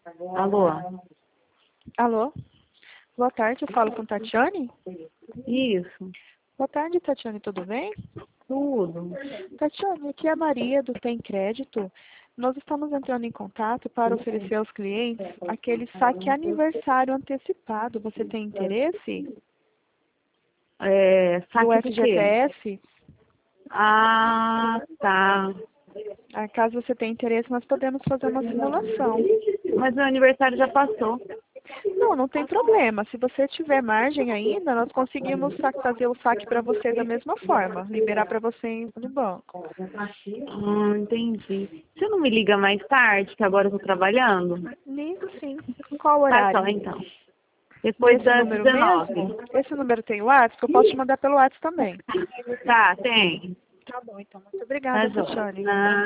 Alô? Alô? Boa tarde, eu falo com Tatiane? Isso, Boa tarde, Tatiane, tudo bem? tudo. Tatiane, aqui é a Maria do Tem Crédito. Nós estamos entrando em contato para oferecer aos clientes aquele saque aniversário antecipado. Você tem interesse? Do Saque do quê? FGTS? Ah, tá. Caso você tenha interesse, nós podemos fazer uma simulação. Mas meu aniversário já passou. Não, não tem problema. Se você tiver margem ainda, nós conseguimos fazer o saque para você da mesma forma, liberar para você no banco. Entendi. Você não me liga mais tarde, que agora eu tô trabalhando? Ligo sim. Qual Tá só, horário? então. Depois Nesse das número 19. mesmo? Esse número tem WhatsApp? Eu posso te mandar pelo WhatsApp também. Tá, tem. Tá bom, então. Muito obrigada, Tá, joia. Tatiane.